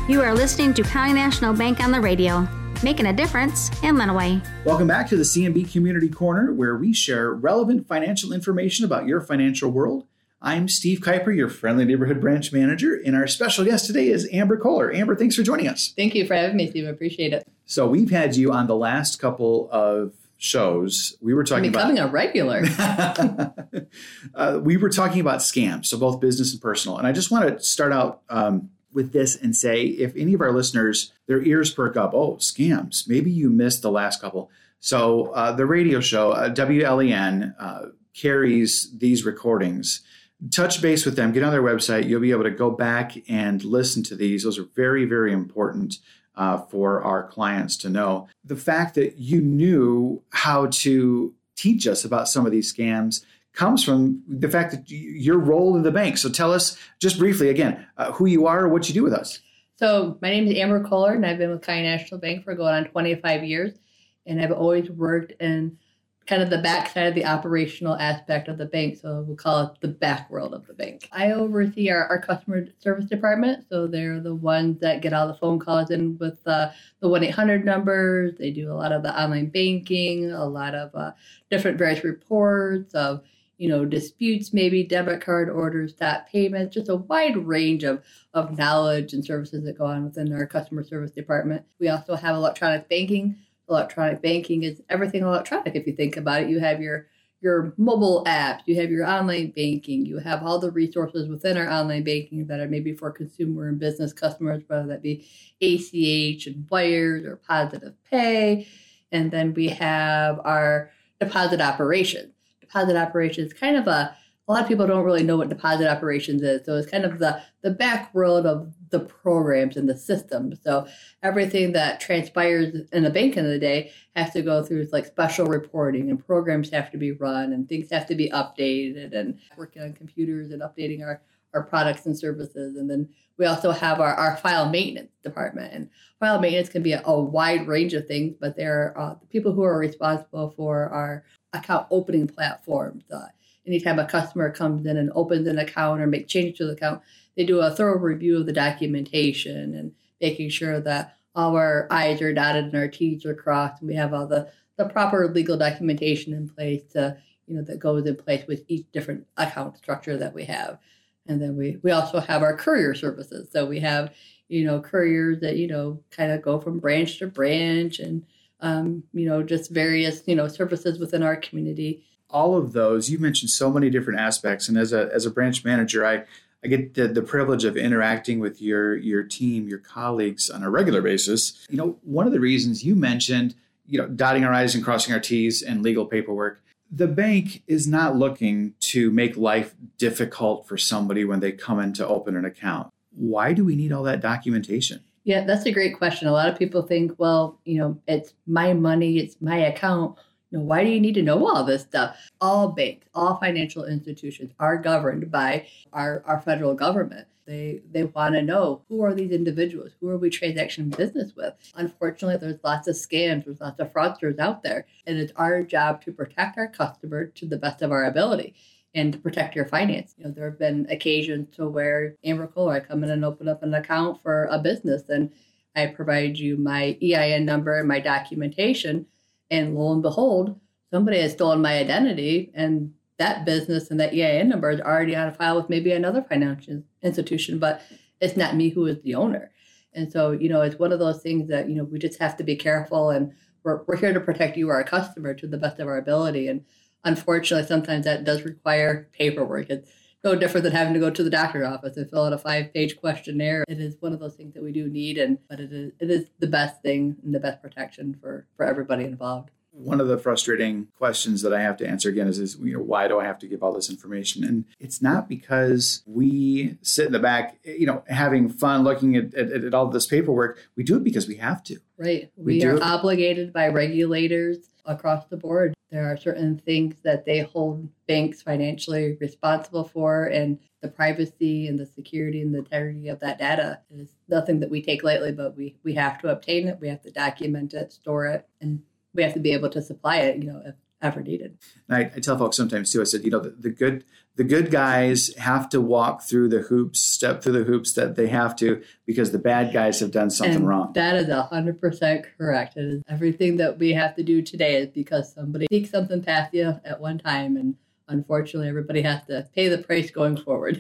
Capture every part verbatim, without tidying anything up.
You are listening to County National Bank on the radio, making a difference in Lenawee. Welcome back to the C N B Community Corner, where we share relevant financial information about your financial world. I'm Steve Kuiper, your friendly neighborhood branch manager, and our special guest today is Amber Kohler. Amber, thanks for joining us. Thank you for having me, Steve. I appreciate it. So we've had you on the last couple of shows. We were talking I'm becoming about a regular. uh, we were talking about scams, so both business and personal. And I just want to start out um, with this and say, if any of our listeners, their ears perk up, oh, scams, maybe you missed the last couple. So uh, the radio show, uh, W L E N, uh, carries these recordings. Touch base with them, get on their website. You'll be able to go back and listen to these. Those are very, very important uh, for our clients to know. The fact that you knew how to teach us about some of these scams comes from the fact that your role in the bank. So tell us just briefly, again, uh, who you are or what you do with us. So my name is Amber Kohler, and I've been with County National Bank for going on twenty-five years. And I've always worked in kind of the backside of the operational aspect of the bank. So we'll call it the back world of the bank. I oversee our, our customer service department. So they're the ones that get all the phone calls in with uh, the one eight hundred numbers. They do a lot of the online banking, a lot of uh, different various reports of, you know, disputes, maybe debit card orders, stop payments, just a wide range of, of knowledge and services that go on within our customer service department. We also have electronic banking. Electronic banking is everything electronic. If you think about it, you have your your mobile apps, you have your online banking, you have all the resources within our online banking that are maybe for consumer and business customers, whether that be A C H and wires or positive pay. And then we have our deposit operations. Deposit operations, kind of a, a lot of people don't really know what deposit operations is. So it's kind of the, the back world of the programs and the system. So everything that transpires in the bank in the day has to go through like special reporting, and programs have to be run, and things have to be updated, and working on computers and updating our, our products and services. And then we also have our, our file maintenance department. And file maintenance can be a, a wide range of things, but they're uh, the people who are responsible for our account opening platforms. Uh, anytime a customer comes in and opens an account or make changes to the account, they do a thorough review of the documentation and making sure that all our I's are dotted and our T's are crossed, and we have all the, the proper legal documentation in place to, you know, that goes in place with each different account structure that we have. And then we, we also have our courier services. So we have, you know, couriers that, you know, kind of go from branch to branch, and, um, you know, just various, you know, services within our community. All of those, you mentioned so many different aspects. And as a as a branch manager, I I get the, the privilege of interacting with your your team, your colleagues on a regular basis. You know, one of the reasons you mentioned, you know, dotting our I's and crossing our T's and legal paperwork. The bank is not looking to make life difficult for somebody when they come in to open an account. Why do we need all that documentation? Yeah, that's a great question. A lot of people think, well, you know, it's my money, it's my account. You know, why do you need to know all this stuff? All banks, all financial institutions are governed by our, our federal government. They they want to know, who are these individuals? Who are we transacting business with? Unfortunately, there's lots of scams. There's lots of fraudsters out there. And it's our job to protect our customer to the best of our ability and to protect your finance. You know, there have been occasions to where, Amber Kohler, I come in and open up an account for a business, and I provide you my E I N number and my documentation. And lo and behold, somebody has stolen my identity, and that business and that E I N number is already on file with maybe another financial institution, but it's not me who is the owner. And so, you know, it's one of those things that, you know, we just have to be careful, and we're we're here to protect you, our customer, to the best of our ability. And unfortunately, sometimes that does require paperwork. It's no different than having to go to the doctor's office and fill out a five-page questionnaire. It is one of those things that we do need, and but it is it is the best thing and the best protection for, for everybody involved. One of the frustrating questions that I have to answer again is, is, you know, why do I have to give all this information? And it's not because we sit in the back, you know, having fun looking at, at, at all this paperwork. We do it because we have to. Right. We, we are obligated by regulators across the board. There are certain things that they hold banks financially responsible for, and the privacy and the security and the integrity of that data is nothing that we take lightly, but we, we have to obtain it. We have to document it, store it, and we have to be able to supply it. You know, if ever needed. And I, I tell folks sometimes too, I said, you know, the, the good the good guys have to walk through the hoops, step through the hoops that they have to, because the bad guys have done something and wrong. That is one hundred percent correct. It is everything that we have to do today is because somebody sneaks something past you at one time, and unfortunately everybody has to pay the price going forward.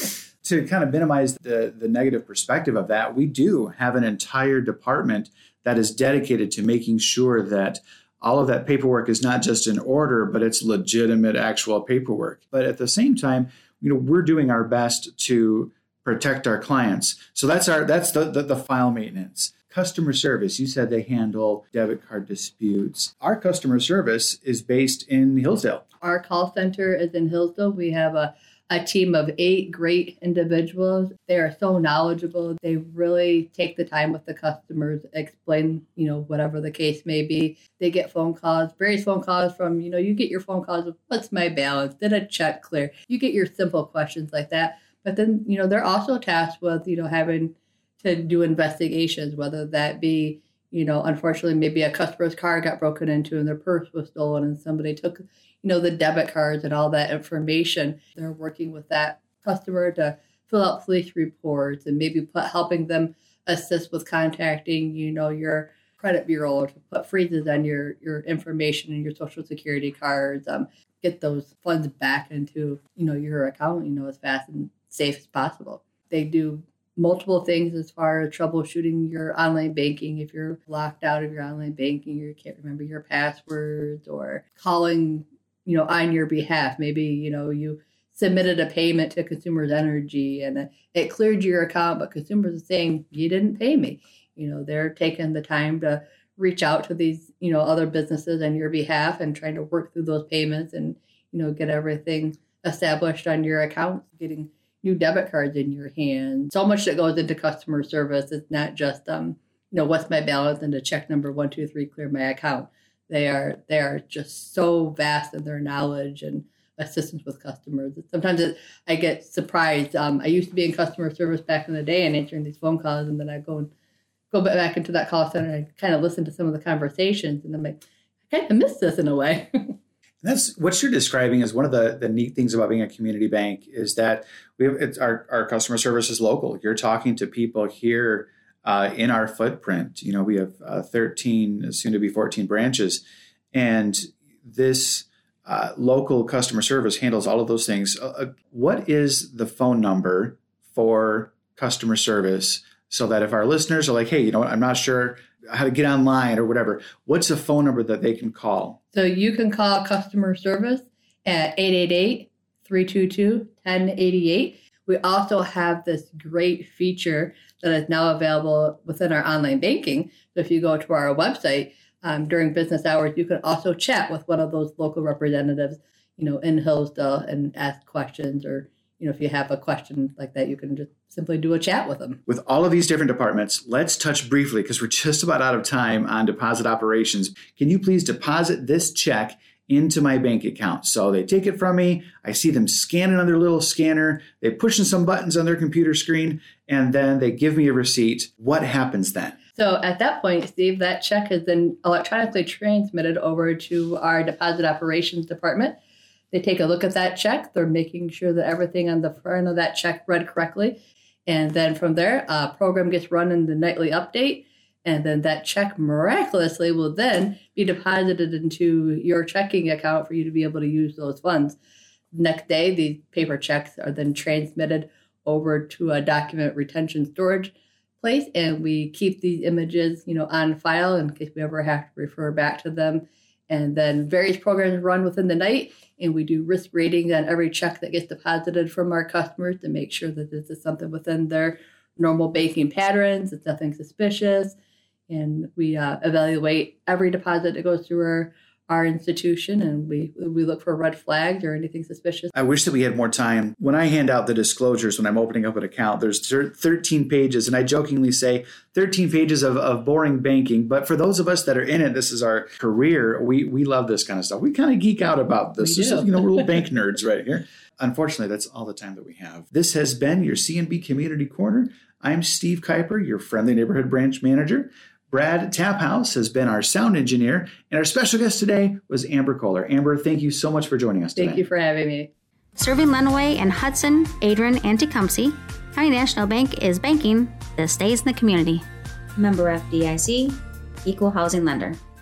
To kind of minimize the, the negative perspective of that, we do have an entire department that is dedicated to making sure that all of that paperwork is not just in order, but it's legitimate, actual paperwork. But at the same time, you know, we're doing our best to protect our clients. So that's our that's the, the, the file maintenance. Customer service, you said they handle debit card disputes. Our customer service is based in Hillsdale. Our call center is in Hillsdale. We have a a team of eight great individuals. They are so knowledgeable. They really take the time with the customers, explain, you know, whatever the case may be. They get phone calls, various phone calls from, you know, you get your phone calls of what's my balance? Did a check clear? You get your simple questions like that. But then, you know, they're also tasked with, you know, having to do investigations, whether that be, you know, unfortunately, maybe a customer's car got broken into and their purse was stolen and somebody took, you know, the debit cards and all that information. They're working with that customer to fill out police reports and maybe put, helping them assist with contacting, you know, your credit bureau or to put freezes on your, your information and your social security cards, um, get those funds back into, you know, your account, you know, as fast and safe as possible. They do multiple things as far as troubleshooting your online banking. If you're locked out of your online banking or you can't remember your passwords, or calling, you know, on your behalf. Maybe, you know, you submitted a payment to Consumers Energy and it cleared your account, but consumers are saying you didn't pay me. You know, they're taking the time to reach out to these, you know, other businesses on your behalf and trying to work through those payments and, you know, get everything established on your account, getting new debit cards in your hand. So much that goes into customer service. It's not just, um, you know, what's my balance and to check number one, two, three, clear my account. They are they are just so vast in their knowledge and assistance with customers. Sometimes it, I get surprised. Um, I used to be in customer service back in the day and answering these phone calls, and then I go and go back into that call center and kind of listen to some of the conversations, and I'm like, I kind of miss this in a way. That's what you're describing is one of the, the neat things about being a community bank is that we have it's our, our customer service is local. You're talking to people here uh, in our footprint. You know, we have uh, thirteen, soon to be fourteen branches, and this uh, local customer service handles all of those things. Uh, what is the phone number for customer service so that if our listeners are like, hey, you know what, I'm not sure how to get online or whatever, what's a phone number that they can call? So you can call customer service at eight eight eight, three two two, one zero eight eight. We also have this great feature that is now available within our online banking. So if you go to our website um, during business hours, you can also chat with one of those local representatives, you know, in Hillsdale and ask questions, or, you know, if you have a question like that, you can just simply do a chat with them. With all of these different departments, let's touch briefly, because we're just about out of time, on deposit operations. Can you please deposit this check into my bank account? So they take it from me. I see them scanning on their little scanner. They're pushing some buttons on their computer screen, and then they give me a receipt. What happens then? So at that point, Steve, that check is then electronically transmitted over to our deposit operations department. They take a look at that check. They're making sure that everything on the front of that check read correctly. And then from there, a program gets run in the nightly update. And then that check miraculously will then be deposited into your checking account for you to be able to use those funds. Next day, these paper checks are then transmitted over to a document retention storage place. And we keep these images, you know, on file in case we ever have to refer back to them. And then various programs run within the night, and we do risk ratings on every check that gets deposited from our customers to make sure that this is something within their normal banking patterns. It's nothing suspicious. And we uh, evaluate every deposit that goes through our, our institution, and we we look for red flags or anything suspicious. I wish that we had more time. When I hand out the disclosures when I'm opening up an account, there's thirteen pages, and I jokingly say thirteen pages of, of boring banking. But for those of us that are in it, this is our career. We we love this kind of stuff. We kind of geek out about this. We this do. Is, you know, we're little bank nerds right here. Unfortunately, that's all the time that we have. This has been your C N B Community Corner. I'm Steve Kuiper, your friendly neighborhood branch manager, Brad Taphouse has been our sound engineer, and our special guest today was Amber Kohler. Amber, thank you so much for joining us today. Thank you for having me. Serving Lenawee and Hudson, Adrian, and Tecumseh, County National Bank is banking that stays in the community. Member F D I C, Equal Housing Lender.